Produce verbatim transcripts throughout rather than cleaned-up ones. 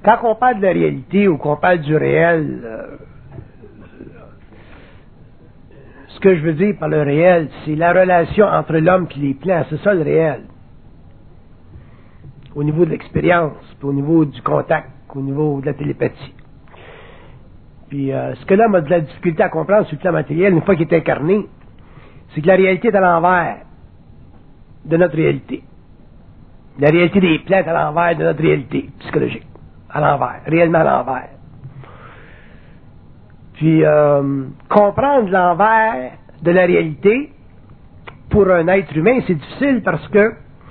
quand on parle de la réalité ou qu'on parle du réel, euh, ce que je veux dire par le réel, c'est la relation entre l'homme et les plants. C'est ça le réel. Au niveau de l'expérience, puis au niveau du contact, au niveau de la télépathie. Puis euh, ce que l'homme a de la difficulté à comprendre sur le plan matériel, une fois qu'il est incarné, c'est que la réalité est à l'envers de notre réalité. La réalité des plans est à l'envers de notre réalité psychologique. À l'envers, réellement à l'envers. Puis euh, comprendre l'envers de la réalité pour un être humain, c'est difficile parce que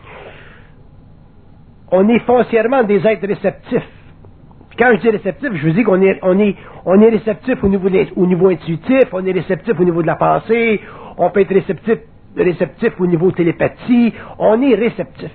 on est foncièrement des êtres réceptifs. Puis quand je dis réceptif, je veux dire qu'on est, on est, on est réceptif au niveau, au niveau intuitif, on est réceptif au niveau de la pensée, on peut être réceptif, réceptif au niveau télépathie, on est réceptif.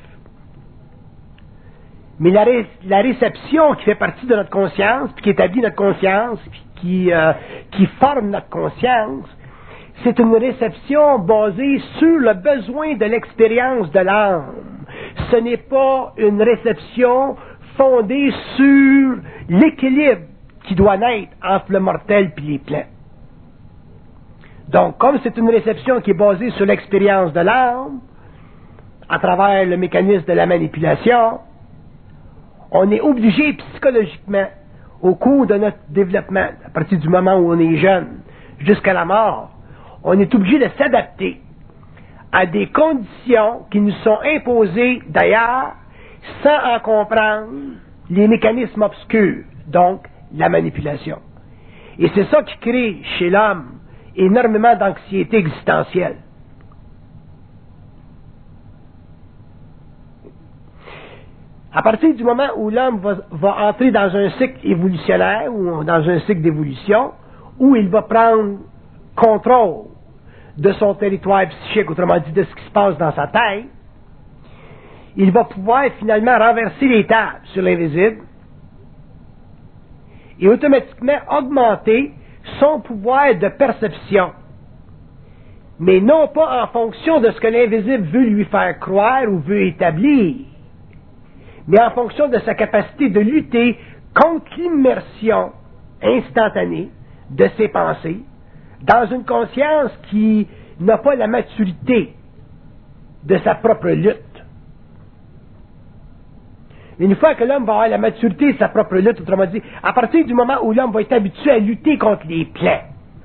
Mais la, ré, la réception qui fait partie de notre conscience, puis qui établit notre conscience, puis qui, euh, qui forme notre conscience, c'est une réception basée sur le besoin de l'expérience de l'âme. Ce n'est pas une réception fondée sur l'équilibre qui doit naître entre le mortel et les plants. Donc, comme c'est une réception qui est basée sur l'expérience de l'âme, à travers le mécanisme de la manipulation, on est obligé psychologiquement, au cours de notre développement, à partir du moment où on est jeune, jusqu'à la mort, on est obligé de s'adapter à des conditions qui nous sont imposées d'ailleurs, sans en comprendre les mécanismes obscurs, donc la manipulation. Et c'est ça qui crée chez l'homme énormément d'anxiété existentielle. À partir du moment où l'homme va, va entrer dans un cycle évolutionnaire ou dans un cycle d'évolution, où il va prendre contrôle de son territoire psychique, autrement dit de ce qui se passe dans sa tête, il va pouvoir finalement renverser les tables sur l'invisible et automatiquement augmenter son pouvoir de perception, mais non pas en fonction de ce que l'invisible veut lui faire croire ou veut établir, mais en fonction de sa capacité de lutter contre l'immersion instantanée de ses pensées dans une conscience qui n'a pas la maturité de sa propre lutte. Une fois que l'homme va avoir la maturité de sa propre lutte, autrement dit, à partir du moment où l'homme va être habitué à lutter contre les plans,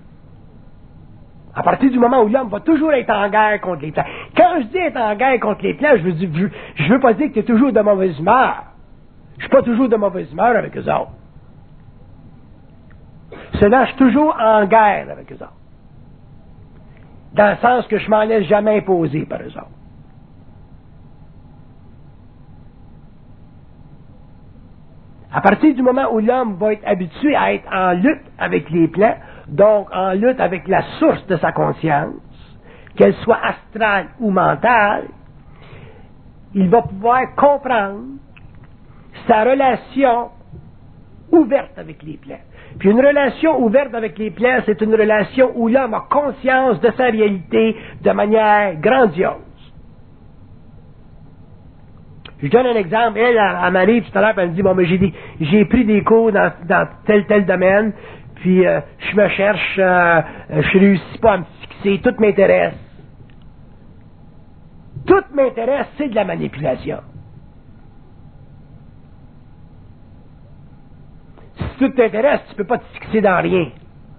à partir du moment où l'homme va toujours être en guerre contre les plans. Quand je dis être en guerre contre les plans, je veux, dire, je, je veux pas dire que tu es toujours de mauvaise humeur. Je suis pas toujours de mauvaise humeur avec eux autres. Cela, je suis toujours en guerre avec eux autres. Dans le sens que je m'en laisse jamais imposer par eux autres. À partir du moment où l'homme va être habitué à être en lutte avec les plans, donc en lutte avec la source de sa conscience, qu'elle soit astrale ou mentale, il va pouvoir comprendre sa relation ouverte avec les plans. Puis une relation ouverte avec les plans, c'est une relation où l'homme a conscience de sa réalité de manière grandiose. Je donne un exemple. Elle, elle m'arrive tout à l'heure, elle me dit, bon, mais j'ai, des, j'ai pris des cours dans, dans tel, tel domaine, puis euh, je me cherche, euh, je réussis pas à me fixer, tout m'intéresse. Tout m'intéresse, c'est de la manipulation. Si tout t'intéresse, tu ne peux pas te fixer dans rien.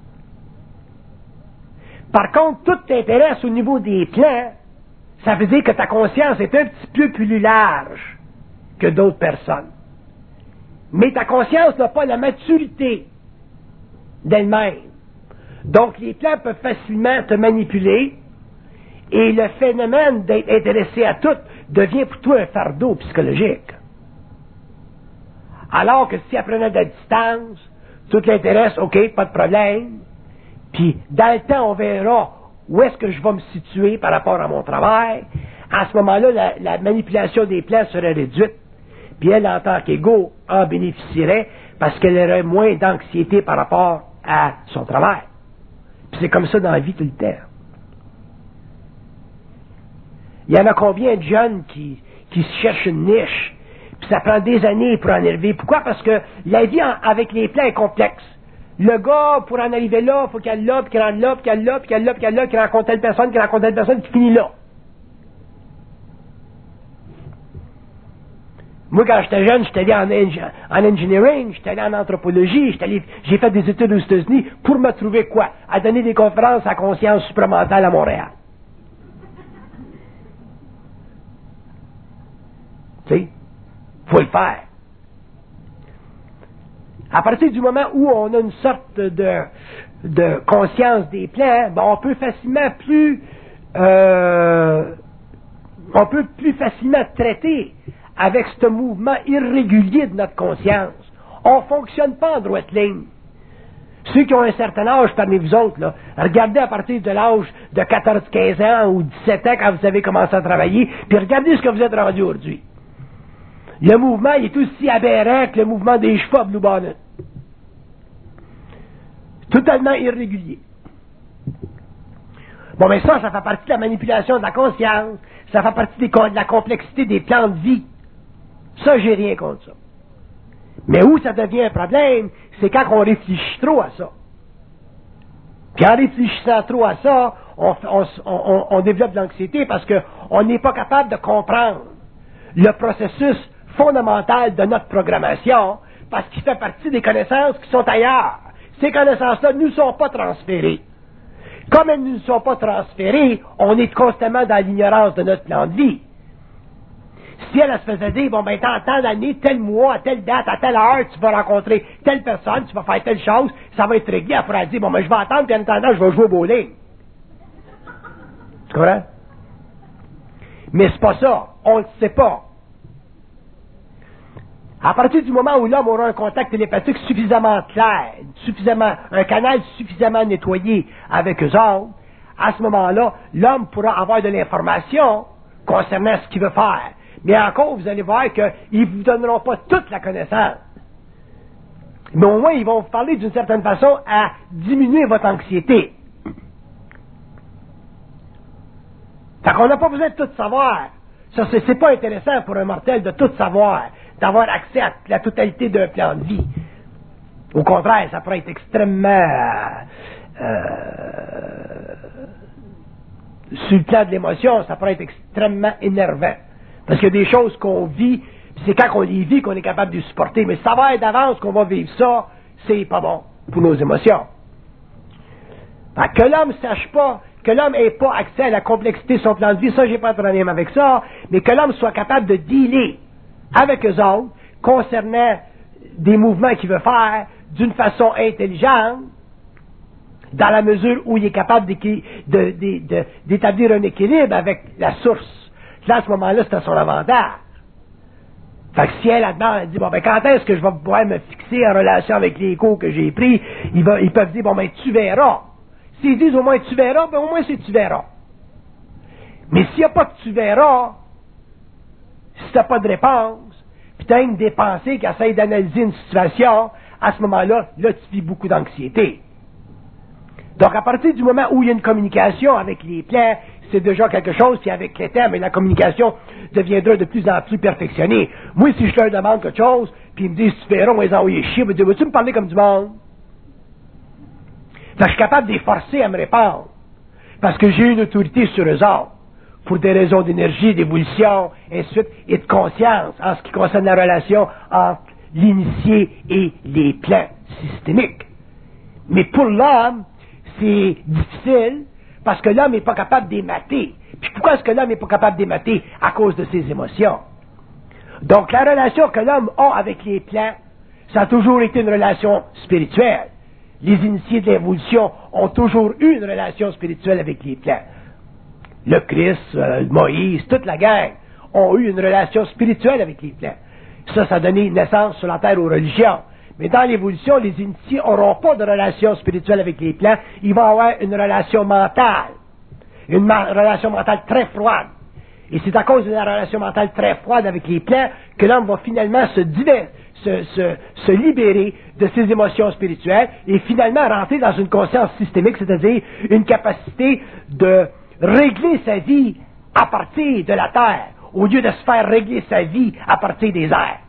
Par contre, tout t'intéresse au niveau des plans, ça veut dire que ta conscience est un petit peu plus large que d'autres personnes. Mais ta conscience n'a pas la maturité d'elle-même. Donc, les plans peuvent facilement te manipuler et le phénomène d'être intéressé à tout devient pour toi un fardeau psychologique. Alors que si elle prenait de la distance, tout l'intéresse, ok, pas de problème, puis dans le temps, on verra où est-ce que je vais me situer par rapport à mon travail. À ce moment-là, la, la manipulation des plans serait réduite. Puis elle, en tant qu'égo, en bénéficierait parce qu'elle aurait moins d'anxiété par rapport à son travail. Puis c'est comme ça dans la vie tout le temps. Il y en a combien de jeunes qui, qui se cherchent une niche, puis puis ça prend des années pour en arriver. Pourquoi? Parce que la vie en, avec les plans est complexe. Le gars, pour en arriver là, il faut qu'il aille là, puis qu'il rentre là, puis qu'il aille là, puis qu'il aille là, puis qu'il aille là, qu'il rencontre telle personne, qu'il rencontre telle personne, puis qu'il finit là. Moi, quand j'étais jeune, j'étais allé en, en engineering, j'étais allé en anthropologie, j'étais allé, j'ai fait des études aux États-Unis pour me trouver quoi? À donner des conférences à conscience supramentale à Montréal. Tu sais, faut le faire. À partir du moment où on a une sorte de, de conscience des plans, ben on peut facilement plus, euh, on peut plus facilement traiter avec ce mouvement irrégulier de notre conscience. On ne fonctionne pas en droite ligne. Ceux qui ont un certain âge parmi vous autres, là, regardez à partir de l'âge de quatorze quinze ans ou dix-sept ans quand vous avez commencé à travailler, puis regardez ce que vous êtes rendu aujourd'hui. Le mouvement il est aussi aberrant que le mouvement des chevaux à Blue Bonnet. Totalement irrégulier. Bon, mais ça, ça fait partie de la manipulation de la conscience, ça fait partie des, de la complexité des plans de vie. Ça, j'ai rien contre ça. Mais où ça devient un problème, c'est quand on réfléchit trop à ça. Puis en réfléchissant trop à ça, on, on, on, on développe de l'anxiété parce qu'on n'est pas capable de comprendre le processus fondamental de notre programmation parce qu'il fait partie des connaissances qui sont ailleurs. Ces connaissances-là ne nous sont pas transférées. Comme elles ne nous sont pas transférées, on est constamment dans l'ignorance de notre plan de vie. Si elle, elle se faisait dire, bon, ben, tant, tant d'années, tel mois, à telle date, à telle heure, tu vas rencontrer telle personne, tu vas faire telle chose, ça va être réglé. Elle pourrait dire, bon, ben, je vais attendre, puis en attendant, je vais jouer au bowling. Tu comprends? Mais c'est pas ça. On ne le sait pas. À partir du moment où l'homme aura un contact télépathique suffisamment clair, suffisamment, un canal suffisamment nettoyé avec eux autres, à ce moment-là, l'homme pourra avoir de l'information concernant ce qu'il veut faire. Mais encore, vous allez voir qu'ils ne vous donneront pas toute la connaissance. Mais au moins, ils vont vous parler d'une certaine façon à diminuer votre anxiété. Fait qu'on n'a pas besoin de tout savoir. Ça, c'est, c'est pas intéressant pour un mortel de tout savoir, d'avoir accès à la totalité d'un plan de vie. Au contraire, ça pourrait être extrêmement... Euh, sur le plan de l'émotion, ça pourrait être extrêmement énervant. Parce qu'il y a des choses qu'on vit, puis c'est quand on les vit qu'on est capable de les supporter. Mais savoir d'avance qu'on va vivre ça, c'est pas bon pour nos émotions. Fait que l'homme ne sache pas, que l'homme n'ait pas accès à la complexité de son plan de vie, ça, j'ai pas de problème avec ça, mais que l'homme soit capable de dealer avec eux autres concernant des mouvements qu'il veut faire d'une façon intelligente, dans la mesure où il est capable de, de, de, de, d'établir un équilibre avec la source. Là, à ce moment-là, c'est à son avantage. Fait que si elle, là-dedans, elle dit, bon, ben, quand est-ce que je vais pouvoir me fixer en relation avec les cours que j'ai pris, ils, va, ils peuvent dire, bon, ben, tu verras. S'ils disent au moins tu verras, ben, au moins c'est tu verras. Mais s'il n'y a pas de tu verras, si tu n'as pas de réponse, puis tu as une des pensées qui essaie d'analyser une situation, à ce moment-là, là, tu vis beaucoup d'anxiété. Donc, à partir du moment où il y a une communication avec les plans, c'est déjà quelque chose, puis avec les temps, mais la communication deviendra de plus en plus perfectionnée. Moi, si je leur demande quelque chose, puis ils me disent, tu verras, on va les envoyer chier, ils me disent, vas-tu me parler comme du monde? Fait que je suis capable de les forcer à me répondre, parce que j'ai une autorité sur eux autres, pour des raisons d'énergie, d'évolution, et ainsi de suite, et de conscience, en ce qui concerne la relation entre l'initié et les plans systémiques. Mais pour l'homme, c'est difficile, parce que l'homme n'est pas capable d'émater. Puis pourquoi est-ce que l'homme n'est pas capable d'émater? À cause de ses émotions. Donc la relation que l'homme a avec les plans, ça a toujours été une relation spirituelle. Les initiés de l'évolution ont toujours eu une relation spirituelle avec les plans. Le Christ, euh, Moïse, toute la gang ont eu une relation spirituelle avec les plans. Ça, ça a donné naissance sur la terre aux religions. Mais dans l'évolution, les initiés n'auront pas de relation spirituelle avec les plans. Ils vont avoir une relation mentale. Une ma- relation mentale très froide. Et c'est à cause de la relation mentale très froide avec les plans que l'homme va finalement se, diver, se, se, se libérer de ses émotions spirituelles et finalement rentrer dans une conscience systémique, c'est-à-dire une capacité de régler sa vie à partir de la terre, au lieu de se faire régler sa vie à partir des airs.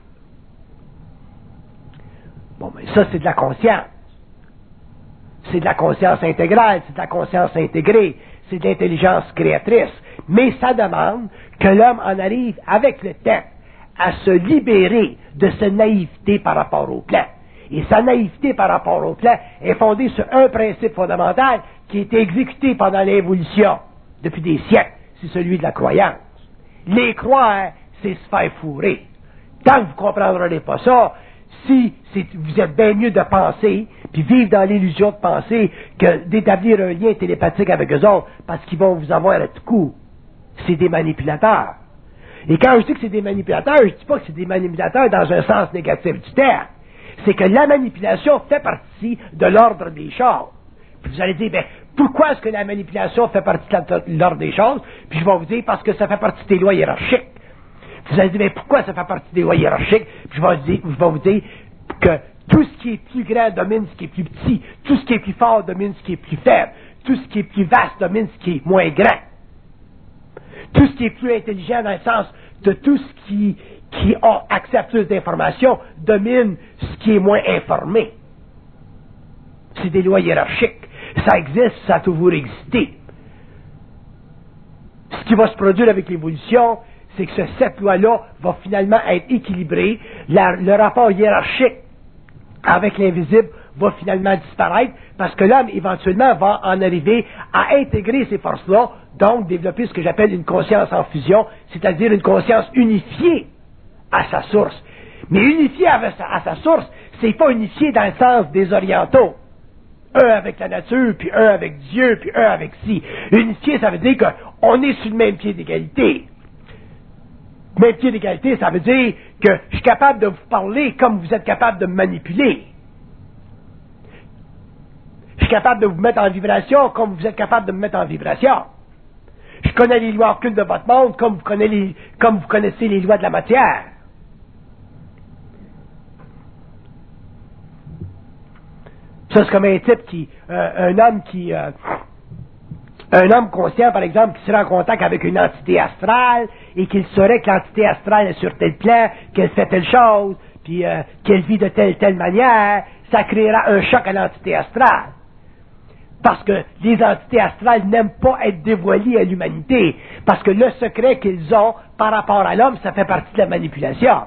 Bon, mais ça, c'est de la conscience. C'est de la conscience intégrale, c'est de la conscience intégrée, c'est de l'intelligence créatrice. Mais ça demande que l'homme en arrive avec le temps à se libérer de sa naïveté par rapport au plan. Et sa naïveté par rapport au plan est fondée sur un principe fondamental qui a été exécuté pendant l'évolution depuis des siècles, c'est celui de la croyance. Les croire, c'est se faire fourrer. Tant que vous ne comprendrez pas ça, si vous êtes bien mieux de penser, puis vivre dans l'illusion de penser, que d'établir un lien télépathique avec eux autres, parce qu'ils vont vous avoir à tout coup. C'est des manipulateurs. Et quand je dis que c'est des manipulateurs, je ne dis pas que c'est des manipulateurs dans un sens négatif du terme. C'est que la manipulation fait partie de l'ordre des choses. Puis vous allez dire, ben, pourquoi est-ce que la manipulation fait partie de l'ordre des choses? Puis je vais vous dire, parce que ça fait partie des lois hiérarchiques. Vous allez dire, mais pourquoi ça fait partie des lois hiérarchiques? Puis je vais vous dire, je vais vous dire que tout ce qui est plus grand domine ce qui est plus petit. Tout ce qui est plus fort domine ce qui est plus faible. Tout ce qui est plus vaste domine ce qui est moins grand. Tout ce qui est plus intelligent dans le sens de tout ce qui, qui a accès à plus d'informations domine ce qui est moins informé. C'est des lois hiérarchiques. Ça existe, ça a toujours existé. Ce qui va se produire avec l'évolution, c'est que cette loi-là va finalement être équilibrée. La, le rapport hiérarchique avec l'invisible va finalement disparaître parce que l'homme, éventuellement, va en arriver à intégrer ces forces-là, donc développer ce que j'appelle une conscience en fusion, c'est-à-dire une conscience unifiée à sa source. Mais unifiée à sa, à sa source, c'est pas unifié dans le sens des orientaux. Un avec la nature, puis un avec Dieu, puis un avec si. Unifié, ça veut dire qu'on est sur le même pied d'égalité. Même pied d'égalité, ça veut dire que je suis capable de vous parler comme vous êtes capable de me manipuler. Je suis capable de vous mettre en vibration comme vous êtes capable de me mettre en vibration. Je connais les lois occultes de votre monde comme vous connaissez les, comme vous connaissez les lois de la matière. Ça, c'est comme un type qui, euh, un homme qui, euh, un homme conscient, par exemple, qui serait en contact avec une entité astrale et qu'il saurait que l'entité astrale est sur tel plan, qu'elle fait telle chose, puis euh, qu'elle vit de telle telle manière, ça créera un choc à l'entité astrale. Parce que les entités astrales n'aiment pas être dévoilées à l'humanité, parce que le secret qu'ils ont par rapport à l'homme, ça fait partie de la manipulation.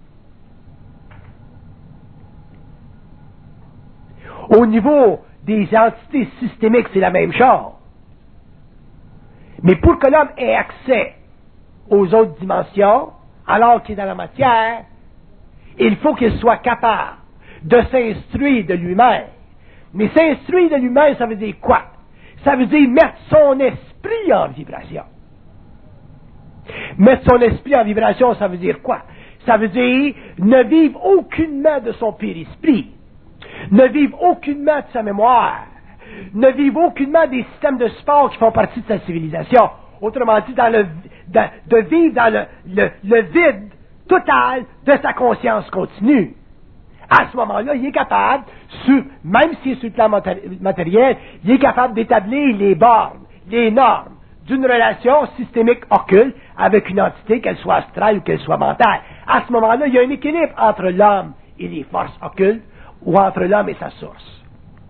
Au niveau des entités systémiques, c'est la même chose. Mais pour que l'homme ait accès aux autres dimensions, alors qu'il est dans la matière, il faut qu'il soit capable de s'instruire de lui-même. Mais s'instruire de lui-même, ça veut dire quoi? Ça veut dire mettre son esprit en vibration. Mettre son esprit en vibration, ça veut dire quoi? Ça veut dire ne vivre aucunement de son périsprit, ne vivre aucunement de sa mémoire, ne vivre aucunement des systèmes de support qui font partie de sa civilisation. Autrement dit, dans le, de, de vivre dans le, le, le vide total de sa conscience continue. À ce moment-là, il est capable, sur, même s'il est sur le plan matériel, il est capable d'établir les bornes, les normes d'une relation systémique occulte avec une entité, qu'elle soit astrale ou qu'elle soit mentale. À ce moment-là, il y a un équilibre entre l'homme et les forces occultes ou entre l'homme et sa source.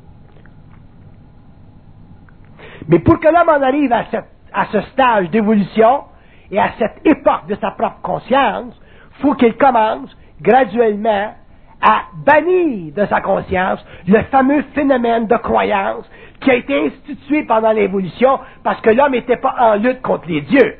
Mais pour que l'homme en arrive à, cette, à ce stage d'évolution et à cette époque de sa propre conscience, il faut qu'il commence graduellement à bannir de sa conscience le fameux phénomène de croyance qui a été institué pendant l'évolution parce que l'homme n'était pas en lutte contre les dieux.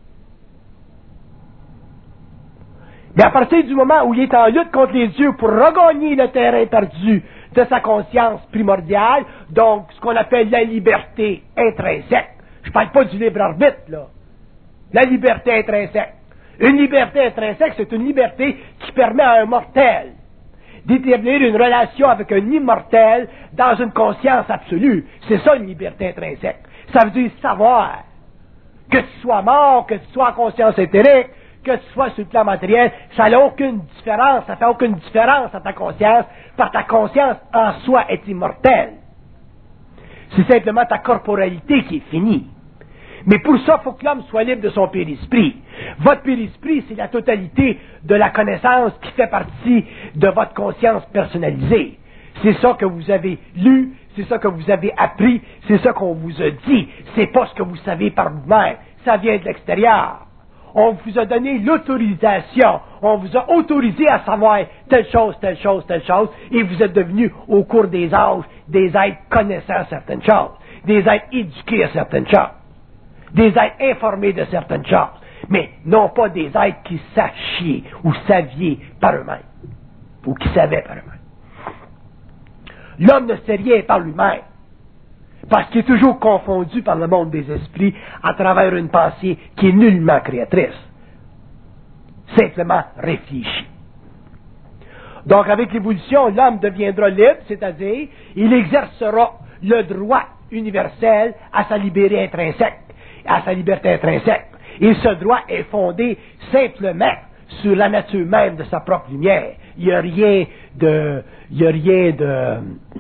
Mais à partir du moment où il est en lutte contre les dieux pour regagner le terrain perdu de sa conscience primordiale, donc ce qu'on appelle la liberté intrinsèque. Je ne parle pas du libre arbitre, là. La liberté intrinsèque. Une liberté intrinsèque, c'est une liberté qui permet à un mortel d'établir une relation avec un immortel dans une conscience absolue. C'est ça une liberté intrinsèque. Ça veut dire savoir que tu sois mort, que tu sois en conscience éthérique, que tu sois sur le plan matériel, ça n'a aucune différence, ça fait aucune différence à ta conscience, parce que ta conscience en soi est immortelle. C'est simplement ta corporalité qui est finie. Mais pour ça, il faut que l'homme soit libre de son périsprit. Votre périsprit, c'est la totalité de la connaissance qui fait partie de votre conscience personnalisée. C'est ça que vous avez lu, c'est ça que vous avez appris, c'est ça qu'on vous a dit. C'est pas ce que vous savez par vous-même. Ça vient de l'extérieur. On vous a donné l'autorisation. On vous a autorisé à savoir telle chose, telle chose, telle chose, et vous êtes devenus, au cours des âges, des êtres connaissant certaines choses, des êtres éduqués à certaines choses, des êtres informés de certaines choses, mais non pas des êtres qui sachiez ou saviez par eux-mêmes, ou qui savaient par eux-mêmes. L'homme ne sait rien par lui-même, parce qu'il est toujours confondu par le monde des esprits à travers une pensée qui est nullement créatrice, simplement réfléchie. Donc avec l'évolution, l'homme deviendra libre, c'est-à-dire il exercera le droit universel à sa liberté intrinsèque, à sa liberté intrinsèque. Et ce droit est fondé simplement sur la nature même de sa propre lumière. Il n'y a rien de, il n'y a rien de,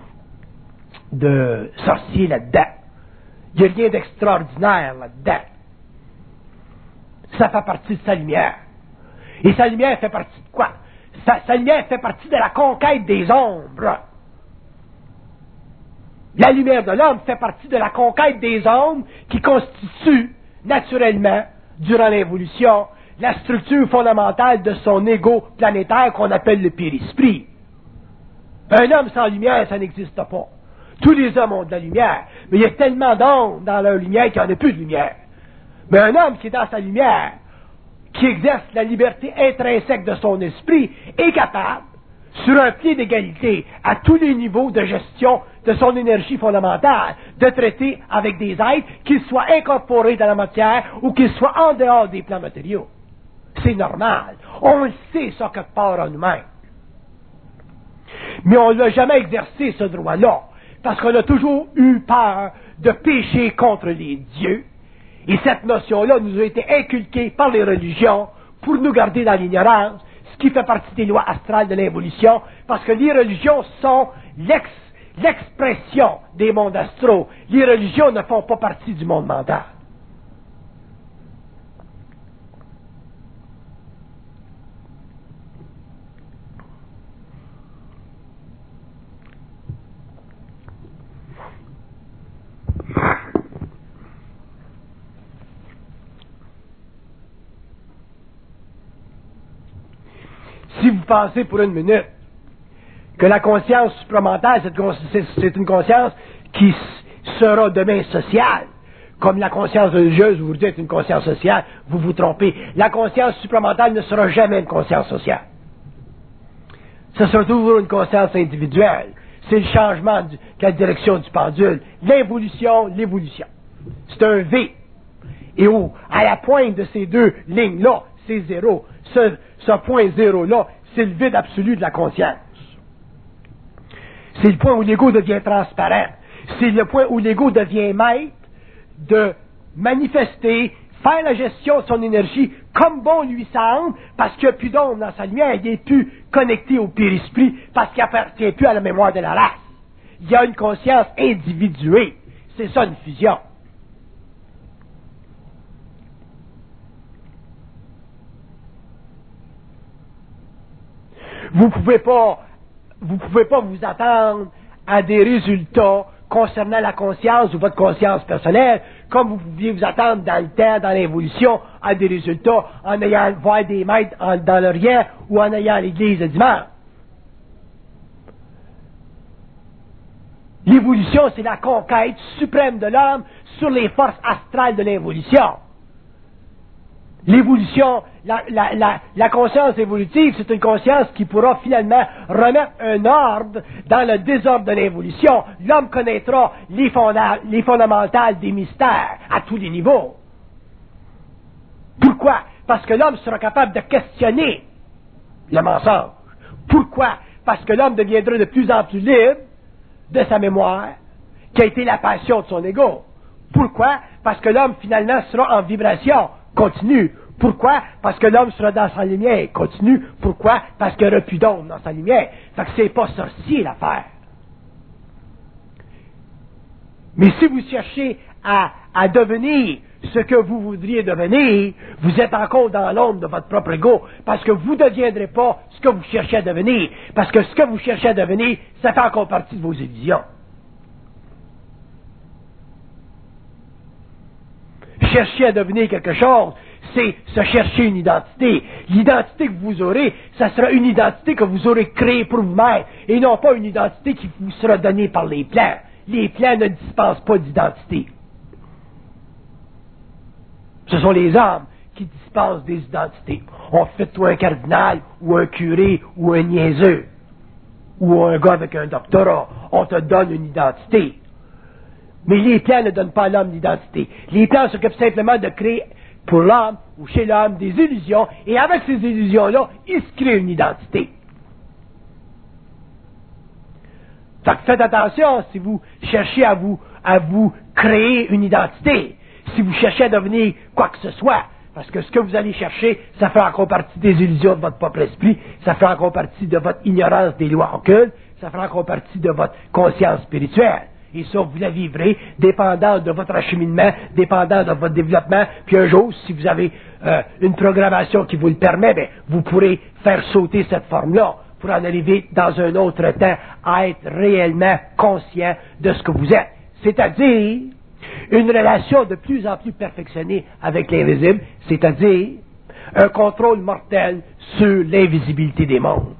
de sorcier là-dedans. Il n'y a rien d'extraordinaire là-dedans. Ça fait partie de sa lumière. Et sa lumière fait partie de quoi? Sa, sa lumière fait partie de la conquête des ombres. La lumière de l'homme fait partie de la conquête des ombres qui constitue naturellement, durant l'évolution, la structure fondamentale de son ego planétaire qu'on appelle le périsprit. Un homme sans lumière, ça n'existe pas. Tous les hommes ont de la lumière, mais il y a tellement d'ombres dans leur lumière qu'il n'y en a plus de lumière. Mais un homme qui est dans sa lumière, qui exerce la liberté intrinsèque de son esprit, est capable, sur un pied d'égalité, à tous les niveaux de gestion de son énergie fondamentale, de traiter avec des êtres, qu'ils soient incorporés dans la matière ou qu'ils soient en dehors des plans matériaux. C'est normal. On le sait, ça, quelque part en nous-mêmes. Mais on ne l'a jamais exercé, ce droit-là, parce qu'on a toujours eu peur de pécher contre les dieux. Et cette notion-là nous a été inculquée par les religions pour nous garder dans l'ignorance, ce qui fait partie des lois astrales de l'évolution, parce que les religions sont l'ex, l'expression des mondes astraux. Les religions ne font pas partie du monde mental. Si vous pensez pour une minute que la conscience supramentale, c'est une conscience qui sera demain sociale, comme la conscience religieuse, vous vous dites une conscience sociale, vous vous trompez. La conscience supramentale ne sera jamais une conscience sociale. Ce sera toujours une conscience individuelle. C'est le changement de la direction du pendule. L'involution, l'évolution. C'est un V. Et où, à la pointe de ces deux lignes-là, c'est zéro. Ce, ce point zéro-là, c'est le vide absolu de la conscience. C'est le point où l'ego devient transparent. C'est le point où l'ego devient maître de manifester, faire la gestion de son énergie comme bon lui semble, parce qu'il n'y a plus d'ombre dans sa lumière, il n'est plus connecté au périsprit, parce qu'il n'appartient plus à la mémoire de la race. Il y a une conscience individuée. C'est ça une fusion. Vous pouvez pas, vous pouvez pas vous attendre à des résultats concernant la conscience ou votre conscience personnelle, comme vous pouviez vous attendre dans le temps, dans l'évolution, à des résultats en ayant voir des maîtres en, dans l'Orient ou en ayant l'église le dimanche. L'évolution, c'est la conquête suprême de l'homme sur les forces astrales de l'évolution. L'évolution, la, la, la, la conscience évolutive, c'est une conscience qui pourra finalement remettre un ordre dans le désordre de l'évolution. L'homme connaîtra les, fonda, les fondamentales des mystères à tous les niveaux. Pourquoi? Parce que l'homme sera capable de questionner le mensonge. Pourquoi? Parce que l'homme deviendra de plus en plus libre de sa mémoire, qui a été la passion de son ego. Pourquoi? Parce que l'homme finalement sera en vibration continue. Pourquoi? Parce que l'homme sera dans sa lumière continue. Pourquoi? Parce qu'il n'y aura plus d'ombre dans sa lumière. Fait que c'est pas sorcier l'affaire. Mais si vous cherchez à, à devenir ce que vous voudriez devenir, vous êtes encore dans l'ombre de votre propre ego, parce que vous ne deviendrez pas ce que vous cherchez à devenir, parce que ce que vous cherchez à devenir, ça fait encore partie de vos illusions. Chercher à devenir quelque chose, c'est se chercher une identité. L'identité que vous aurez, ça sera une identité que vous aurez créée pour vous-même, et non pas une identité qui vous sera donnée par les plans. Les plans ne dispensent pas d'identité. Ce sont les hommes qui dispensent des identités. On fait toi un cardinal, ou un curé, ou un niaiseux, ou un gars avec un doctorat. On te donne une identité. Mais les plans ne donnent pas à l'homme d'identité. Les plans s'occupent simplement de créer pour l'homme ou chez l'homme des illusions, et avec ces illusions-là, il se crée une identité. Fait que faites attention si vous cherchez à vous, à vous créer une identité, si vous cherchez à devenir quoi que ce soit, parce que ce que vous allez chercher, ça fait encore partie des illusions de votre propre esprit, ça fait encore partie de votre ignorance des lois occultes, ça fait encore partie de votre conscience spirituelle. Et ça, vous la vivrez, dépendant de votre acheminement, dépendant de votre développement. Puis un jour, si vous avez euh, une programmation qui vous le permet, bien, vous pourrez faire sauter cette forme-là pour en arriver dans un autre temps à être réellement conscient de ce que vous êtes. C'est-à-dire une relation de plus en plus perfectionnée avec l'invisible, c'est-à-dire un contrôle mortel sur l'invisibilité des mondes.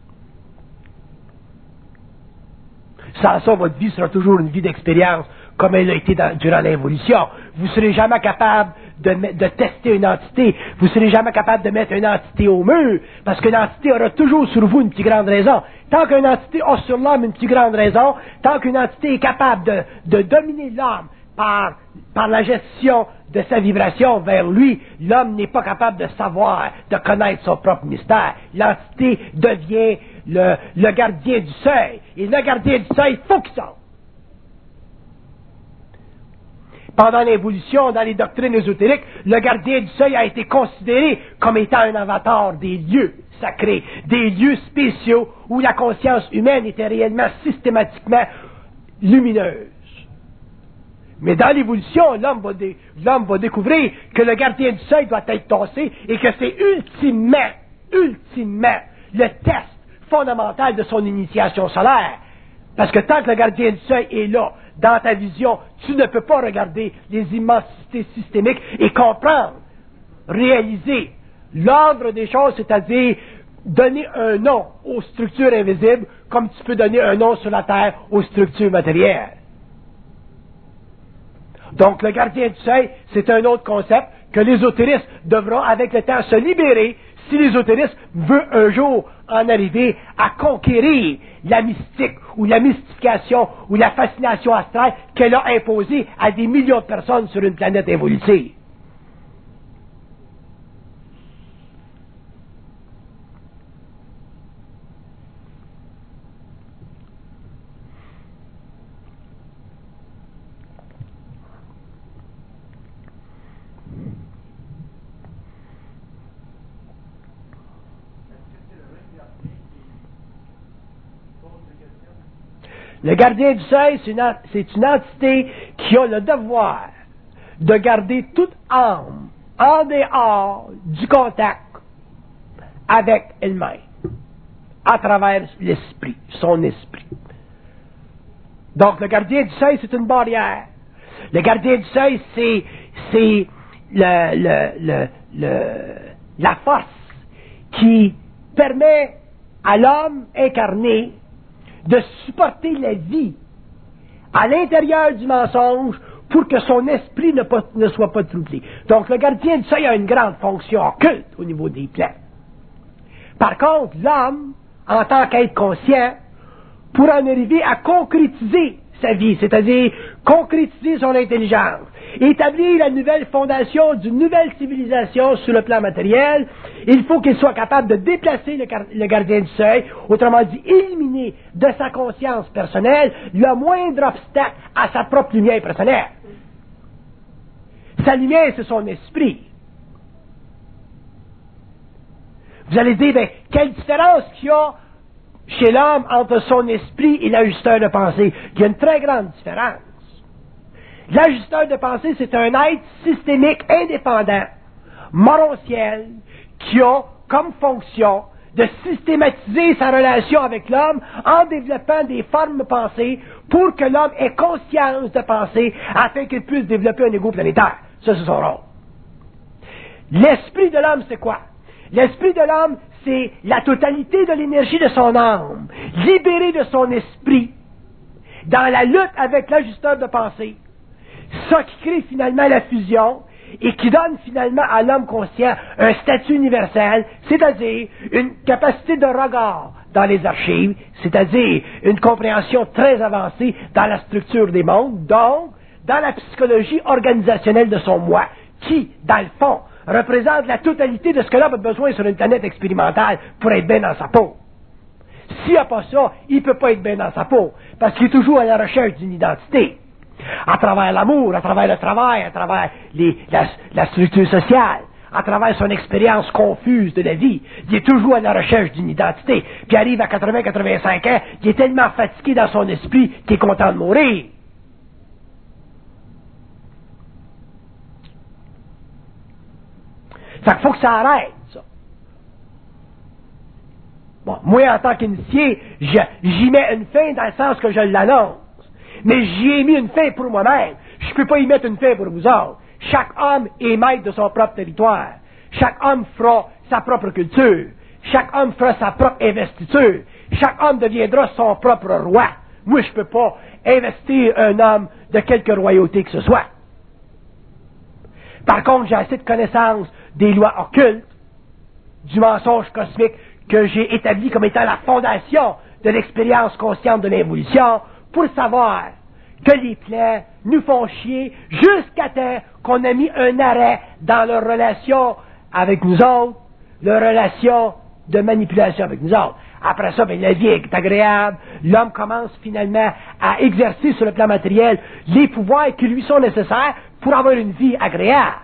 Sans ça, votre vie sera toujours une vie d'expérience, comme elle a été dans, durant l'évolution. Vous ne serez jamais capable de, de tester une entité. Vous ne serez jamais capable de mettre une entité au mur, parce qu'une entité aura toujours sur vous une plus grande raison. Tant qu'une entité a sur l'homme une plus grande raison, tant qu'une entité est capable de, de dominer l'homme par, par la gestion de sa vibration vers lui, l'homme n'est pas capable de savoir, de connaître son propre mystère. L'entité devient le, le gardien du seuil. Et le gardien du seuil, il faut qu'il sorte. Pendant l'évolution, dans les doctrines ésotériques, le gardien du seuil a été considéré comme étant un avatar des lieux sacrés, des lieux spéciaux où la conscience humaine était réellement systématiquement lumineuse. Mais dans l'évolution, l'homme va, dé, l'homme va découvrir que le gardien du seuil doit être tassé et que c'est ultimement, ultimement, le test fondamental de son initiation solaire. Parce que tant que le gardien du seuil est là, dans ta vision, tu ne peux pas regarder les immensités systémiques et comprendre, réaliser l'ordre des choses, c'est-à-dire donner un nom aux structures invisibles comme tu peux donner un nom sur la Terre aux structures matérielles. Donc, le gardien du seuil, c'est un autre concept que l'ésotérisme devra, avec le temps, se libérer si l'ésotérisme veut un jour en arriver à conquérir la mystique ou la mystification ou la fascination astrale qu'elle a imposée à des millions de personnes sur une planète évolutive. Le gardien du seuil, c'est une, c'est une entité qui a le devoir de garder toute âme en dehors du contact avec elle-même, à travers l'esprit, son esprit. Donc, le gardien du seuil, c'est une barrière. Le gardien du seuil, c'est, c'est le, le, le, le, la force qui permet à l'homme incarné de supporter la vie à l'intérieur du mensonge pour que son esprit ne, pas, ne soit pas troublé. Donc, le gardien du seuil a une grande fonction occulte au niveau des plans. Par contre, l'homme, en tant qu'être conscient, pourra en arriver à concrétiser sa vie, c'est-à-dire concrétiser son intelligence, établir la nouvelle fondation d'une nouvelle civilisation sur le plan matériel. Il faut qu'il soit capable de déplacer le, le gardien du seuil, autrement dit, éliminer de sa conscience personnelle le moindre obstacle à sa propre lumière personnelle. Sa lumière, c'est son esprit. Vous allez dire, ben, quelle différence qu'il y a chez l'homme entre son esprit et l'ajusteur de pensée? Il y a une très grande différence. L'ajusteur de pensée, c'est un être systémique indépendant, morontiel, qui a comme fonction de systématiser sa relation avec l'homme en développant des formes de pensée pour que l'homme ait conscience de penser afin qu'il puisse développer un ego planétaire. Ça, c'est son rôle. L'esprit de l'homme, c'est quoi? L'esprit de l'homme, c'est la totalité de l'énergie de son âme, libérée de son esprit, dans la lutte avec l'ajusteur de pensée. Ça qui crée finalement la fusion et qui donne finalement à l'homme conscient un statut universel, c'est-à-dire une capacité de regard dans les archives, c'est-à-dire une compréhension très avancée dans la structure des mondes, donc dans la psychologie organisationnelle de son moi, qui, dans le fond, représente la totalité de ce que l'homme a besoin sur une planète expérimentale pour être bien dans sa peau. S'il n'a pas ça, il ne peut pas être bien dans sa peau, parce qu'il est toujours à la recherche d'une identité. À travers l'amour, à travers le travail, à travers les, la, la structure sociale, à travers son expérience confuse de la vie, il est toujours à la recherche d'une identité. Puis arrive à quatre-vingts à quatre-vingt-cinq ans, il est tellement fatigué dans son esprit qu'il est content de mourir. Ça faut que ça arrête, ça. Bon, moi, en tant qu'initié, j'y mets une fin dans le sens que je l'annonce. Mais j'y ai mis une fin pour moi-même. Je ne peux pas y mettre une fin pour vous autres. Chaque homme est maître de son propre territoire. Chaque homme fera sa propre culture. Chaque homme fera sa propre investiture. Chaque homme deviendra son propre roi. Moi, je ne peux pas investir un homme de quelque royauté que ce soit. Par contre, j'ai assez de connaissances des lois occultes, du mensonge cosmique que j'ai établi comme étant la fondation de l'expérience consciente de l'évolution, pour savoir que les plans nous font chier jusqu'à temps qu'on a mis un arrêt dans leur relation avec nous autres, leur relation de manipulation avec nous autres. Après ça, ben, la vie est agréable, l'homme commence finalement à exercer sur le plan matériel les pouvoirs qui lui sont nécessaires pour avoir une vie agréable.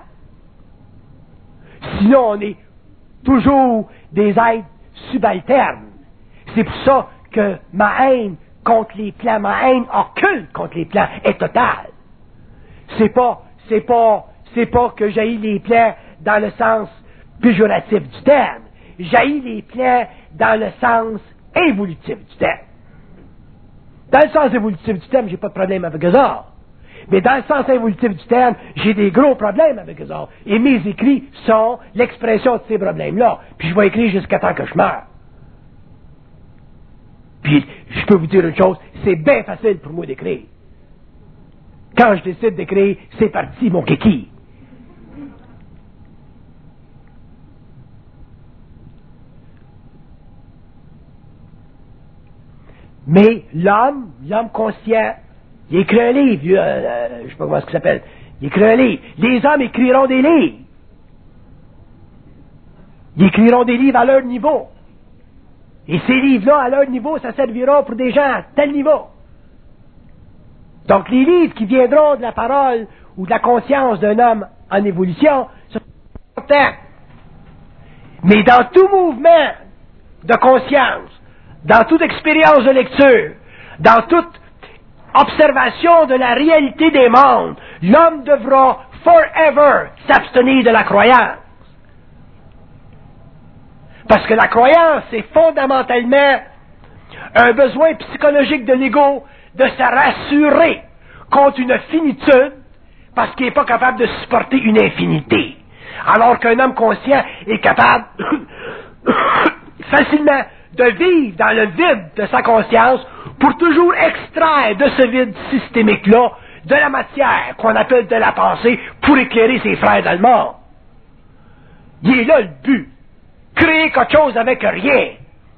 Sinon, on est toujours des êtres subalternes. C'est pour ça que ma haine contre les plans, ma haine occulte contre les plans est totale. C'est pas, c'est pas, c'est pas que j'haïs les plans dans le sens péjoratif du terme. J'haïs les plans dans le sens évolutif du terme. Dans le sens évolutif du terme, j'ai pas de problème avec eux autres. Mais dans le sens évolutif du terme, j'ai des gros problèmes avec eux autres. Et mes écrits sont l'expression de ces problèmes-là. Puis je vais écrire jusqu'à temps que je meure. Puis, je peux vous dire une chose, c'est bien facile pour moi d'écrire. Quand je décide d'écrire, c'est parti, mon kiki. Mais l'homme, l'homme conscient, il écrit un livre, euh, euh, je ne sais pas comment ça s'appelle, il écrit un livre. Les hommes écriront des livres. Ils écriront des livres à leur niveau. Et ces livres-là, à leur niveau, ça servira pour des gens à tel niveau. Donc, les livres qui viendront de la parole ou de la conscience d'un homme en évolution, sont importants. Mais dans tout mouvement de conscience, dans toute expérience de lecture, dans toute observation de la réalité des mondes, l'homme devra forever s'abstenir de la croyance. Parce que la croyance, c'est fondamentalement un besoin psychologique de l'ego de se rassurer contre une finitude parce qu'il n'est pas capable de supporter une infinité. Alors qu'un homme conscient est capable facilement de vivre dans le vide de sa conscience pour toujours extraire de ce vide systémique-là de la matière qu'on appelle de la pensée pour éclairer ses frères dans le monde. Il est là le but. Créer quelque chose avec rien.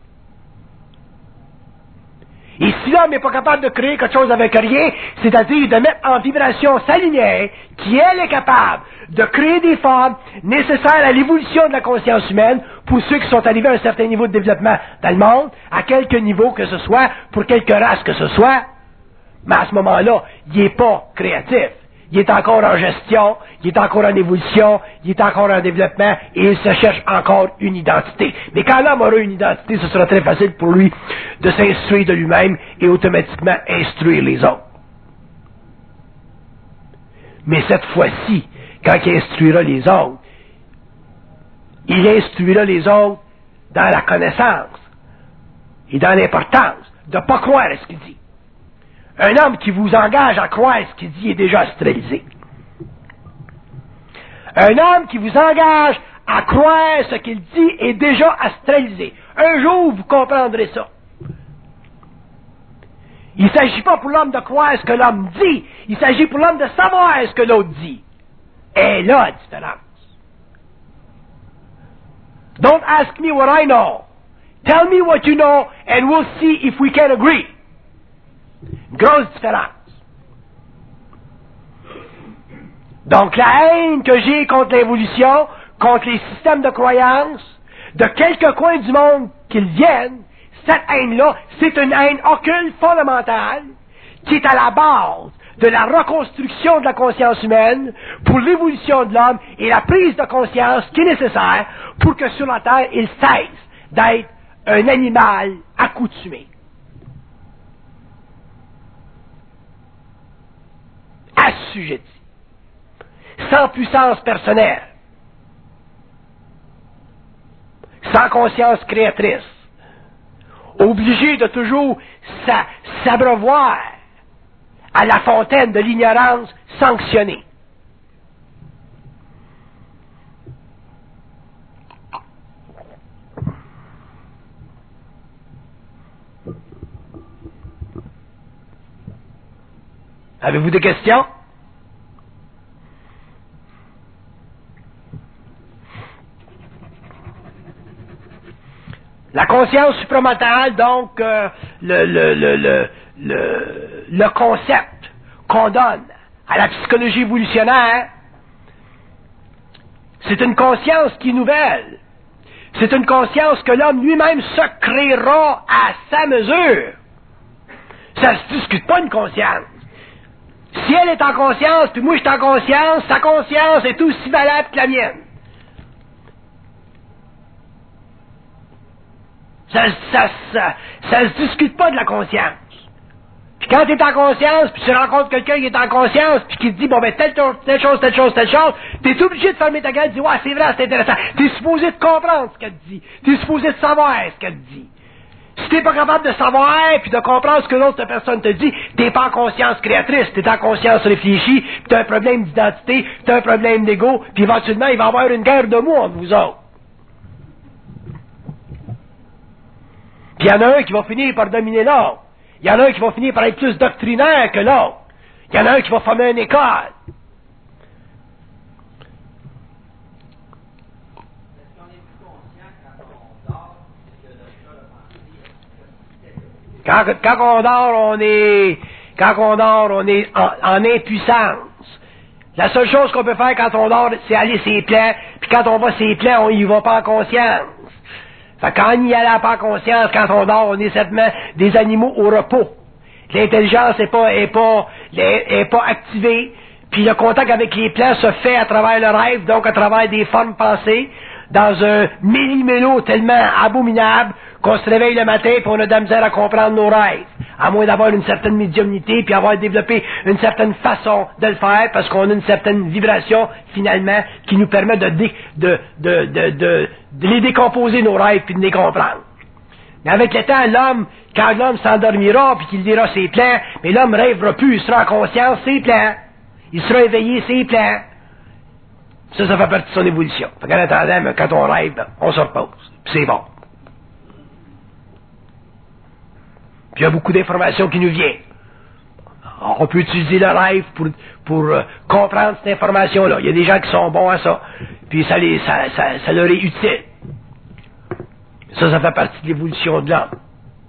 Et si l'homme n'est pas capable de créer quelque chose avec rien, c'est-à-dire de mettre en vibration sa lumière, qui elle est capable de créer des formes nécessaires à l'évolution de la conscience humaine pour ceux qui sont arrivés à un certain niveau de développement dans le monde, à quelque niveau que ce soit, pour quelque race que ce soit, mais à ce moment-là, il n'est pas créatif. Il est encore en gestion, il est encore en évolution, il est encore en développement et il se cherche encore une identité. Mais quand l'homme aura une identité, ce sera très facile pour lui de s'instruire de lui-même et automatiquement instruire les autres. Mais cette fois-ci, quand il instruira les autres, il instruira les autres dans la connaissance et dans l'importance de ne pas croire à ce qu'il dit. Un homme qui vous engage à croire à ce qu'il dit est déjà astralisé. Un homme qui vous engage à croire ce qu'il dit est déjà astralisé. Un jour, vous comprendrez ça. Il ne s'agit pas pour l'homme de croire ce que l'homme dit, il s'agit pour l'homme de savoir ce que l'autre dit. Et là, la différence. Don't ask me what I know. Tell me what you know and we'll see if we can agree. Grosse différence. Donc la haine que j'ai contre l'évolution, contre les systèmes de croyance, de quelques coins du monde qu'ils viennent, cette haine-là, c'est une haine occulte fondamentale qui est à la base de la reconstruction de la conscience humaine pour l'évolution de l'homme et la prise de conscience qui est nécessaire pour que sur la Terre, il cesse d'être un animal accoutumé. Assujetti. Sans puissance personnelle. Sans conscience créatrice. Obligé de toujours s'a- s'abreuvoir à la fontaine de l'ignorance sanctionnée. Avez-vous des questions? La conscience supramentale, donc, euh, le, le, le, le, le, le concept qu'on donne à la psychologie évolutionnaire, c'est une conscience qui est nouvelle. C'est une conscience que l'homme lui-même se créera à sa mesure. Ça ne se discute pas une conscience. Si elle est en conscience, puis moi je suis en conscience, sa conscience est aussi valable que la mienne. Ça, ça, ça, ça se discute pas de la conscience. Puis quand tu es en conscience, puis tu rencontres quelqu'un qui est en conscience, puis qui te dit, bon ben, telle, telle chose, telle chose, telle chose, tu es obligé de fermer ta gueule et de dire, ouais, c'est vrai, c'est intéressant. Tu es supposé de comprendre ce qu'elle te dit. Tu es supposé de savoir ce qu'elle te dit. Si tu n'es pas capable de savoir puis de comprendre ce que l'autre personne te dit, tu n'es pas en conscience créatrice, tu es en conscience réfléchie, puis tu as un problème d'identité, tu as un problème d'ego, puis éventuellement, il va y avoir une guerre de mots entre vous autres. Puis il y en a un qui va finir par dominer l'autre. Il y en a un qui va finir par être plus doctrinaire que l'autre. Il y en a un qui va former une école. Quand, quand on dort, on est, quand on dort, on est en, en impuissance. La seule chose qu'on peut faire quand on dort, c'est aller ses plans, puis quand on va ses plans, on y va pas en conscience. Fait quand on y allait pas en conscience, quand on dort, on est certainement des animaux au repos. L'intelligence n'est pas, est pas, est, est pas activée, puis le contact avec les plans se fait à travers le rêve, donc à travers des formes pensées, dans un millimélo tellement abominable qu'on se réveille le matin et on a de la misère à comprendre nos rêves, à moins d'avoir une certaine médiumnité puis avoir développé une certaine façon de le faire parce qu'on a une certaine vibration finalement qui nous permet de, dé, de, de, de, de, de les décomposer nos rêves puis de les comprendre. Mais avec le temps, l'homme, quand l'homme s'endormira puis qu'il lira ses plans, mais l'homme rêvera plus, il sera en conscience ses plans, il sera éveillé ses plans. Ça, ça fait partie de son évolution. Fait qu'en attendant, quand on rêve, on se repose. Puis c'est bon. Puis il y a beaucoup d'informations qui nous viennent. On peut utiliser le rêve pour, pour euh, comprendre cette information-là. Il y a des gens qui sont bons à ça. Puis ça, les, ça, ça, ça leur est utile. Ça, ça fait partie de l'évolution de l'homme.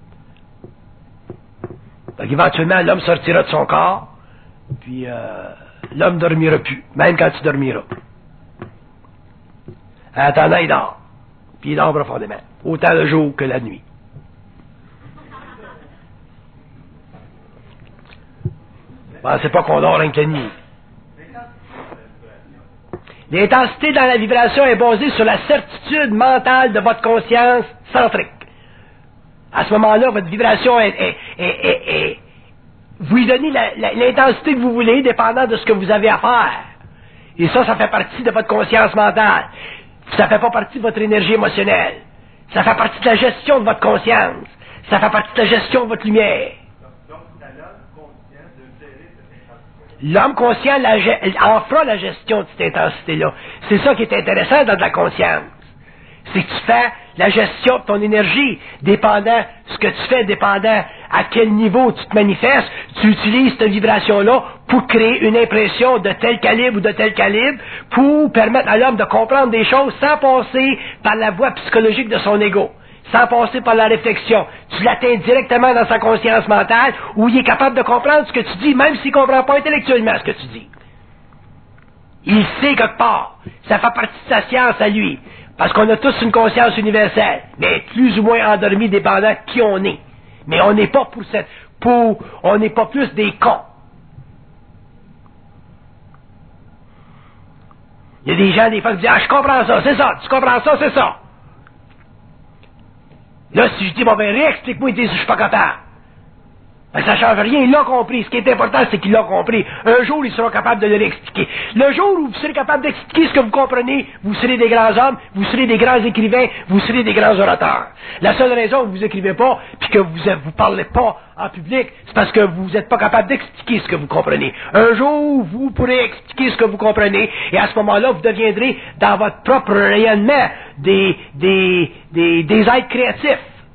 Donc éventuellement, l'homme sortira de son corps. Puis euh, l'homme ne dormira plus. Même quand tu dormiras. En attendant, il dort. Puis il dort profondément. Autant le jour que la nuit. Pensez pas qu'on dort rien que la nuit. L'intensité dans la vibration est basée sur la certitude mentale de votre conscience centrique. À ce moment-là, votre vibration est, est, est, est, est vous lui donnez la, la, l'intensité que vous voulez, dépendant de ce que vous avez à faire. Et ça, ça fait partie de votre conscience mentale. Ça fait pas partie de votre énergie émotionnelle. Ça fait partie de la gestion de votre conscience. Ça fait partie de la gestion de votre lumière. Donc, c'est à l'homme conscient de gérer cette intensité. L'homme conscient la, en fera la gestion de cette intensité-là. C'est ça qui est intéressant dans de la conscience. C'est que tu fais la gestion de ton énergie, dépendant ce que tu fais, dépendant à quel niveau tu te manifestes, tu utilises cette vibration-là pour créer une impression de tel calibre ou de tel calibre, pour permettre à l'homme de comprendre des choses sans passer par la voie psychologique de son ego, sans passer par la réflexion. Tu l'atteins directement dans sa conscience mentale, où il est capable de comprendre ce que tu dis, même s'il ne comprend pas intellectuellement ce que tu dis. Il sait quelque part. Ça fait partie de sa science à lui. Parce qu'on a tous une conscience universelle, mais plus ou moins endormie dépendant de qui on est. Mais on n'est pas pour cette, pour, on n'est pas plus des cons. Il y a des gens, des fois, qui disent, ah, je comprends ça, c'est ça, tu comprends ça, c'est ça. Là, si je dis, bon, ben, réexplique-moi, il dit, je suis pas capable. Ben, ça change rien, il l'a compris. Ce qui est important, c'est qu'il l'a compris. Un jour, il sera capable de le réexpliquer. Le jour où vous serez capable d'expliquer ce que vous comprenez, vous serez des grands hommes, vous serez des grands écrivains, vous serez des grands orateurs. La seule raison que vous écrivez pas, puis que vous vous parlez pas en public, c'est parce que vous n'êtes pas capable d'expliquer ce que vous comprenez. Un jour, vous pourrez expliquer ce que vous comprenez, et à ce moment-là, vous deviendrez, dans votre propre rayonnement, des, des, des, des êtres créatifs.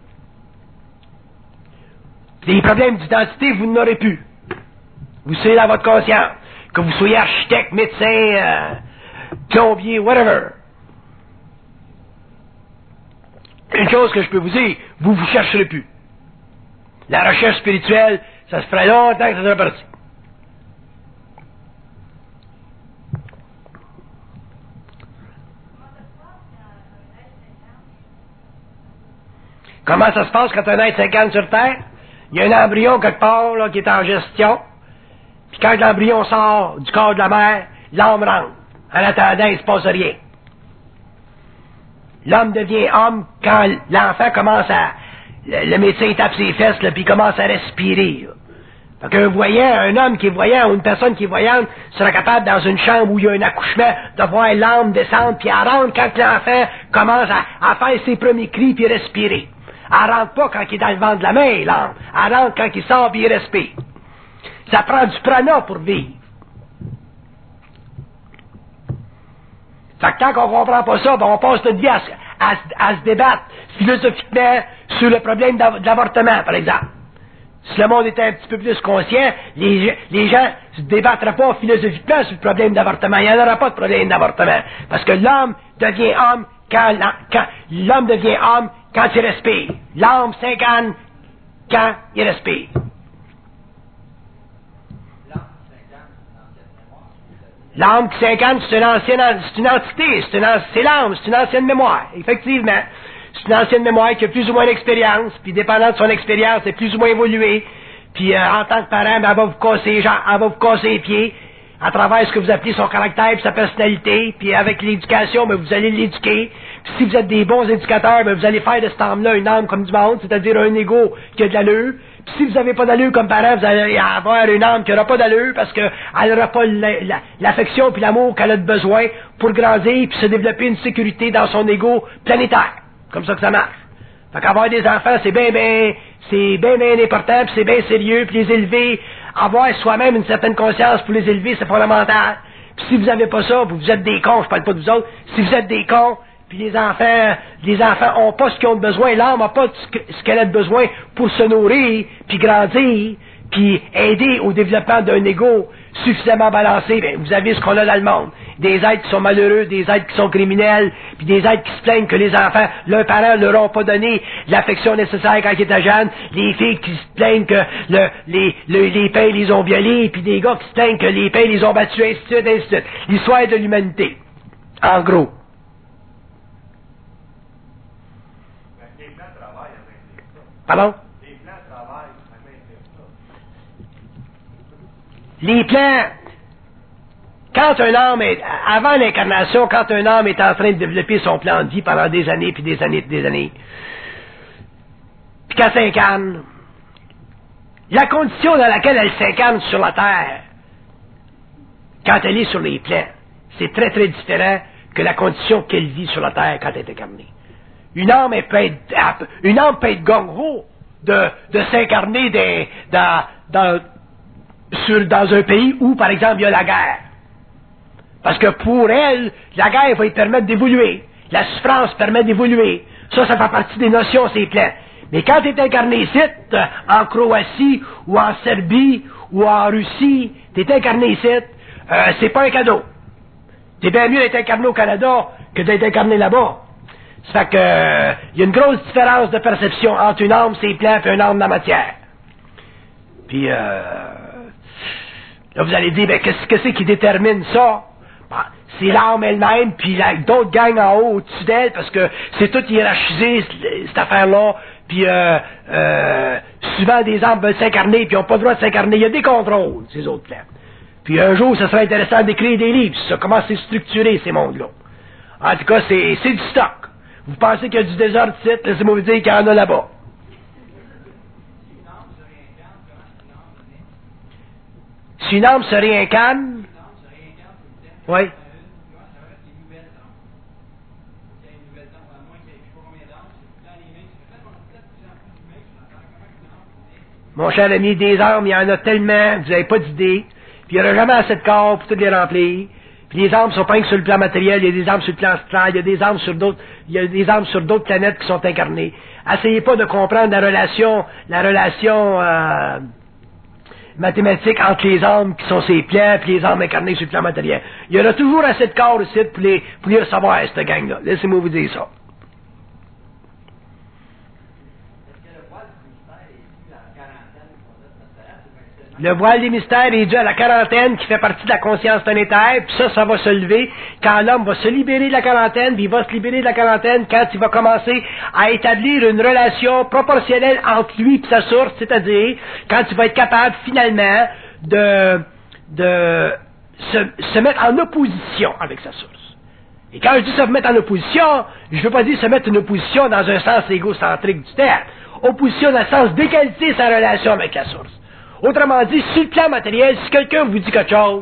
Des problèmes d'identité, vous n'aurez plus. Vous serez dans votre conscience. Que vous soyez architecte, médecin, euh, plombier, whatever. Une chose que je peux vous dire, vous vous chercherez plus. La recherche spirituelle, ça se fera longtemps que ça sera parti. Comment ça se passe quand un être s'incarne sur Terre? Il y a un embryon quelque part là, qui est en gestion. Puis quand l'embryon sort du corps de la mère, l'âme rentre. En attendant, il ne se passe rien. L'homme devient homme quand l'enfant commence à... Le, le médecin tape ses fesses, là, puis il commence à respirer. Là. Fait qu'un voyant, un homme qui est voyant ou une personne qui est voyante sera capable, dans une chambre où il y a un accouchement, de voir l'âme descendre, puis elle rentre quand l'enfant commence à, à faire ses premiers cris, puis respirer. Elle rentre pas quand il est dans le ventre de la main, l'âme. Elle rentre quand il sort et il respire. Ça prend du prana pour vivre. Fait que tant qu'on comprend pas ça, ben on passe notre vie à, à, à se débattre philosophiquement sur le problème de l'avortement, par exemple. Si le monde était un petit peu plus conscient, les, les gens ne se débattraient pas philosophiquement sur le problème d'avortement. Il n'y en aura pas de problème d'avortement. Parce que l'homme devient homme quand, quand l'homme devient homme quand il respire. L'âme s'incarne quand il respire. L'âme qui s'incarne, c'est une ancienne, c'est une entité, c'est, une, c'est l'âme, c'est une ancienne mémoire, effectivement. C'est une ancienne mémoire qui a plus ou moins d'expérience, puis dépendant de son expérience, c'est plus ou moins évolué. Puis euh, en tant que parent, ben, elle va vous casser les jambes, elle va vous casser les pieds, à travers ce que vous appelez son caractère et sa personnalité, puis avec l'éducation, ben, vous allez l'éduquer. Puis si vous êtes des bons éducateurs, ben, vous allez faire de cette âme-là une âme comme du monde, c'est-à-dire un ego qui a de l'allure. Puis si vous n'avez pas d'allure comme parent, vous allez avoir une âme qui n'aura pas d'allure parce qu'elle n'aura pas la, la, l'affection puis l'amour qu'elle a de besoin pour grandir puis se développer une sécurité dans son ego planétaire. Comme ça que ça marche. Fait qu'avoir des enfants, c'est bien, bien, c'est bien, bien important, puis c'est bien sérieux, puis les élever, avoir soi-même une certaine conscience pour les élever, c'est fondamental. Puis si vous n'avez pas ça, vous êtes des cons, je parle pas de vous autres, si vous êtes des cons, puis les enfants, les enfants ont pas ce qu'ils ont de besoin, l'âme n'a pas ce qu'elle a de besoin pour se nourrir, puis grandir, puis aider au développement d'un ego suffisamment balancé, bien, vous avez ce qu'on a dans le monde. Des êtres qui sont malheureux, des êtres qui sont criminels, puis des êtres qui se plaignent que les enfants, leurs parents ne leur ont pas donné l'affection nécessaire quand ils étaient jeunes, les filles qui se plaignent que le, les, le, les pères les ont violés, puis des gars qui se plaignent que les pères les ont battus, ainsi de suite, ainsi de suite. L'histoire de l'humanité. En gros. Les plans travaillent avec ça. Pardon? Les plans travaillent avec ça. Les plans, quand un homme est, avant l'incarnation, quand un homme est en train de développer son plan de vie pendant des années, puis des années, puis des années, puis quand s'incarne, La condition dans laquelle elle s'incarne sur la terre, quand elle est sur les plans, c'est très très différent que la condition qu'elle vit sur la terre quand elle est incarnée. Une âme, elle peut être, une âme peut être gongo de, de s'incarner des, dans, dans, sur, dans un pays où, par exemple, il y a la guerre. Parce que pour elle, la guerre va lui permettre d'évoluer. La souffrance permet d'évoluer. Ça, ça fait partie des notions, ces plans. Mais quand tu es incarné ici, en Croatie, ou en Serbie, ou en Russie, tu es incarné ici, euh, c'est pas un cadeau. C'est bien mieux d'être incarné au Canada que d'être incarné là-bas. Ça fait que, euh, il y a une grosse différence de perception entre une âme, ses plans, et une âme de la matière. Puis, euh, là, vous allez dire, ben, qu'est-ce que c'est qui détermine ça? Ben, c'est l'âme elle-même, puis d'autres gangs en haut, au-dessus d'elle, parce que c'est tout hiérarchisé, cette affaire-là. Puis, euh, euh, souvent, des âmes veulent s'incarner, puis ils n'ont pas le droit de s'incarner. Il y a des contrôles, ces autres plans. Puis, un jour, ce serait intéressant d'écrire des livres, ça, comment c'est structuré, ces mondes-là. En tout cas, c'est, c'est du stock. Vous pensez qu'il y a du désordre ici, laissez-moi vous dire qu'il y en a là-bas. Si une âme se réincarne, oui. Mon cher ami, des âmes, il y en a tellement, vous n'avez pas d'idée, puis il n'y aura jamais assez de corps pour toutes les remplir. Puis les âmes sont pas que sur le plan matériel, il y a des âmes sur le plan astral, il y a des âmes sur d'autres, il y a des âmes sur d'autres planètes qui sont incarnées. Essayez pas de comprendre la relation, la relation euh, mathématique entre les âmes qui sont ces plans et les âmes incarnées sur le plan matériel. Il y aura toujours assez de corps ici pour les, pour les recevoir, cette gang-là. Laissez-moi vous dire ça. Le voile des mystères est dû à la quarantaine qui fait partie de la conscience planétaire, puis ça, ça va se lever quand l'homme va se libérer de la quarantaine, puis il va se libérer de la quarantaine quand il va commencer à établir une relation proportionnelle entre lui et sa source, c'est-à-dire quand il va être capable finalement de, de se, se mettre en opposition avec sa source. Et quand je dis se mettre en opposition, je ne veux pas dire se mettre en opposition dans un sens égocentrique du terme. Opposition dans le sens d'égaliser sa relation avec la source. Autrement dit, sur le plan matériel, si quelqu'un vous dit quelque chose,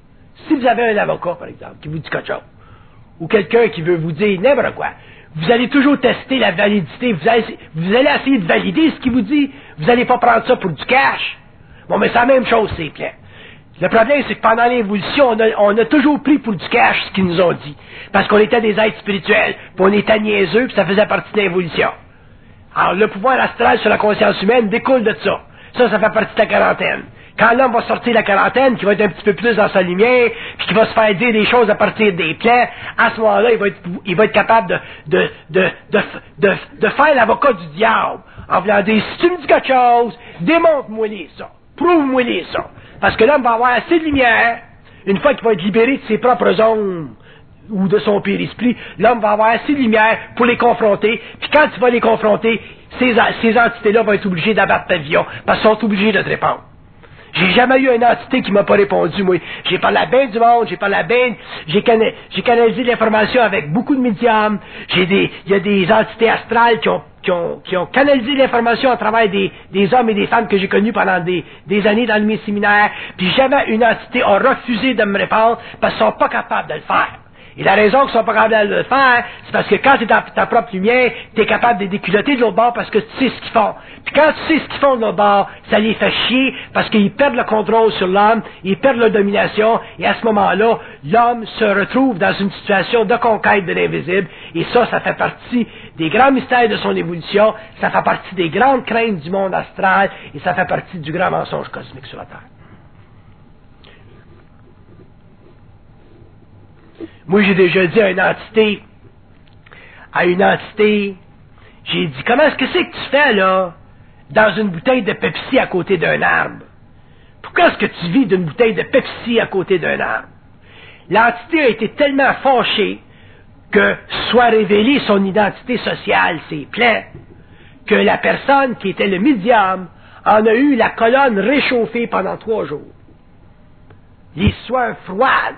si vous avez un avocat, par exemple, qui vous dit quelque chose, ou quelqu'un qui veut vous dire n'importe quoi, vous allez toujours tester la validité, vous allez, vous allez essayer de valider ce qu'il vous dit, vous n'allez pas prendre ça pour du cash. Bon, mais c'est la même chose, c'est clair. Le problème, c'est que pendant l'évolution, on a, on a toujours pris pour du cash ce qu'ils nous ont dit, parce qu'on était des êtres spirituels, puis on était niaiseux, puis ça faisait partie de l'évolution. Alors, le pouvoir astral sur la conscience humaine découle de ça. Ça, ça fait partie de la quarantaine. Quand l'homme va sortir de la quarantaine, qui va être un petit peu plus dans sa lumière, puis qui va se faire dire des choses à partir des plans, à ce moment-là, il va être, il va être capable de, de, de, de, de, de faire l'avocat du diable, en voulant dire, si tu me dis quelque chose, démontre-moi les ça, prouve-moi les ça. Parce que l'homme va avoir assez de lumière, une fois qu'il va être libéré de ses propres ombres, ou de son périsprit, l'homme va avoir assez de lumière pour les confronter, puis quand il va les confronter, ces, ces entités-là vont être obligées d'abattre pavillon, parce qu'ils sont obligés de te répondre. J'ai jamais eu une entité qui m'a pas répondu, moi. J'ai parlé à bien du monde, j'ai parlé à bien, j'ai, cana, j'ai canalisé l'information avec beaucoup de médiums, j'ai des, il y a des entités astrales qui ont, qui ont, qui ont canalisé l'information à travers des, des hommes et des femmes que j'ai connus pendant des, des années dans mes séminaires, puis jamais une entité a refusé de me répondre parce qu'ils sont pas capables de le faire. Et la raison qu'ils sont pas capables de le faire, c'est parce que quand tu es dans ta propre lumière, tu es capable de déculoter de l'autre bord parce que tu sais ce qu'ils font. Puis quand tu sais ce qu'ils font de l'autre bord, ça les fait chier parce qu'ils perdent le contrôle sur l'homme, ils perdent leur domination, et à ce moment-là, l'homme se retrouve dans une situation de conquête de l'invisible, et ça, ça fait partie des grands mystères de son évolution, ça fait partie des grandes craintes du monde astral, et ça fait partie du grand mensonge cosmique sur la Terre. Moi, j'ai déjà dit à une entité, à une entité, j'ai dit, comment est-ce que c'est que tu fais, là, dans une bouteille de Pepsi à côté d'un arbre? Pourquoi est-ce que tu vis d'une bouteille de Pepsi à côté d'un arbre? L'entité a été tellement fâchée que soit révélée son identité sociale, ses plans, que la personne qui était le médium en a eu la colonne réchauffée pendant trois jours. Les soins froides.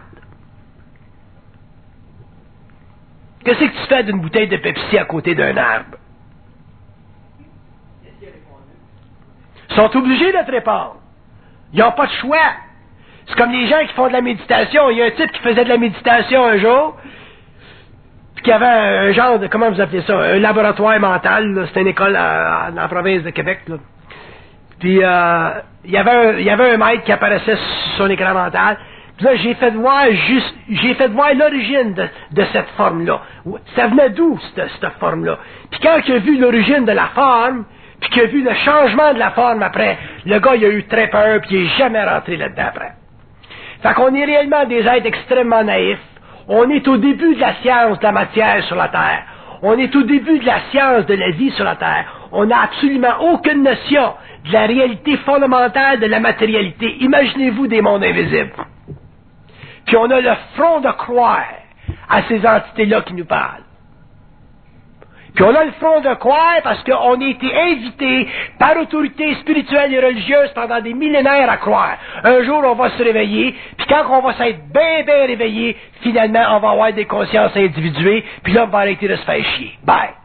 Qu'est-ce que tu fais d'une bouteille de Pepsi à côté d'un arbre? Ils sont obligés de te répondre. Ils n'ont pas de choix. C'est comme les gens qui font de la méditation. Il y a un type qui faisait de la méditation un jour, puis qui avait un genre de, comment vous appelez ça, un laboratoire mental. C'était une école à, à, dans la province de Québec. Là. Puis euh, il y avait un, il y avait un maître qui apparaissait sur son écran mental. Puis là, j'ai fait voir juste, j'ai fait voir l'origine de, de cette forme-là. Ça venait d'où, cette, cette forme-là? Puis quand il a vu l'origine de la forme, puis qu'il a vu le changement de la forme après, le gars, il a eu très peur, puis il n'est jamais rentré là-dedans après. Fait qu'on est réellement des êtres extrêmement naïfs. On est au début de la science de la matière sur la Terre. On est au début de la science de la vie sur la Terre. On n'a absolument aucune notion de la réalité fondamentale de la matérialité. Imaginez-vous des mondes invisibles. Puis on a le front de croire à ces entités-là qui nous parlent. Puis on a le front de croire parce qu'on a été invités par autorité spirituelle et religieuse pendant des millénaires à croire. Un jour, on va se réveiller, puis quand on va s'être bien, bien réveillé, finalement, on va avoir des consciences individuées, puis là, on va arrêter de se faire chier. Bye!